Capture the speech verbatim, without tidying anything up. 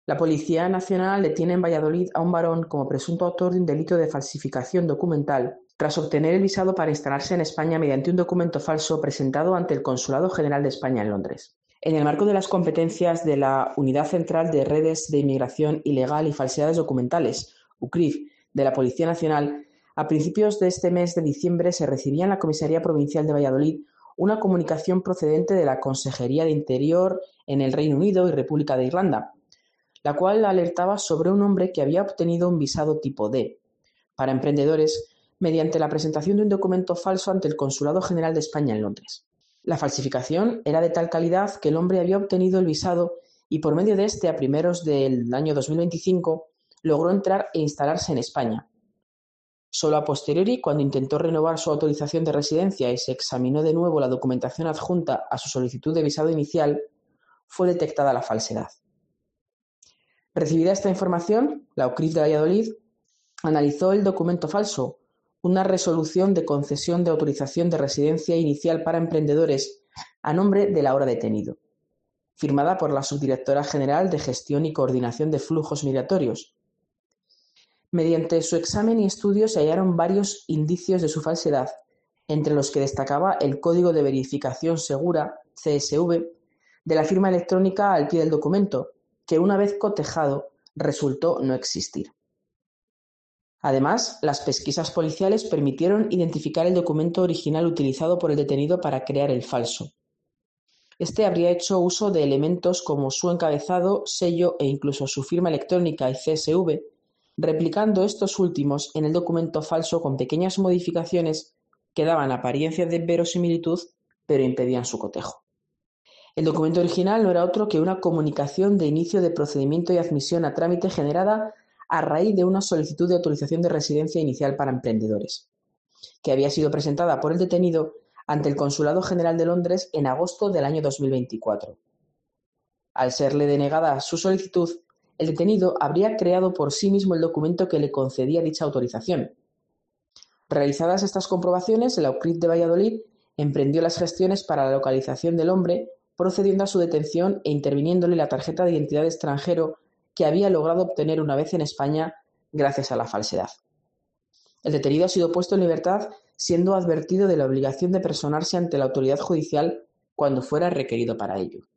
La Policía Nacional detiene en Valladolid a un varón como presunto autor de un delito de falsificación documental tras obtener el visado para instalarse en España mediante un documento falso presentado ante el Consulado General de España en Londres. En el marco de las competencias de la Unidad Central de Redes de Inmigración Ilegal y Falsedades Documentales, U C R I F, de la Policía Nacional, a principios de este mes de diciembre se recibía en la Comisaría Provincial de Valladolid una comunicación procedente de la Consejería de Interior en el Reino Unido y República de Irlanda, la cual alertaba sobre un hombre que había obtenido un visado tipo D para emprendedores mediante la presentación de un documento falso ante el Consulado General de España en Londres. La falsificación era de tal calidad que el hombre había obtenido el visado y por medio de este, a primeros del año dos mil veinticinco, logró entrar e instalarse en España. Solo a posteriori, cuando intentó renovar su autorización de residencia y se examinó de nuevo la documentación adjunta a su solicitud de visado inicial, fue detectada la falsedad. Recibida esta información, la U C R I F de Valladolid analizó el documento falso, una resolución de concesión de autorización de residencia inicial para emprendedores a nombre del ahora detenido, firmada por la Subdirectora General de Gestión y Coordinación de Flujos Migratorios. Mediante su examen y estudio se hallaron varios indicios de su falsedad, entre los que destacaba el Código de Verificación Segura, C S V, de la firma electrónica al pie del documento, que una vez cotejado resultó no existir. Además, las pesquisas policiales permitieron identificar el documento original utilizado por el detenido para crear el falso. Este habría hecho uso de elementos como su encabezado, sello e incluso su firma electrónica y C S V, replicando estos últimos en el documento falso con pequeñas modificaciones que daban apariencia de verosimilitud, pero impedían su cotejo. El documento original no era otro que una comunicación de inicio de procedimiento y admisión a trámite generada a raíz de una solicitud de autorización de residencia inicial para emprendedores, que había sido presentada por el detenido ante el Consulado General de Londres en agosto del año dos mil veinticuatro. Al serle denegada su solicitud, el detenido habría creado por sí mismo el documento que le concedía dicha autorización. Realizadas estas comprobaciones, la U C R I F de Valladolid emprendió las gestiones para la localización del hombre, procediendo a su detención e interviniéndole la tarjeta de identidad de extranjero que había logrado obtener una vez en España gracias a la falsedad. El detenido ha sido puesto en libertad, siendo advertido de la obligación de personarse ante la autoridad judicial cuando fuera requerido para ello.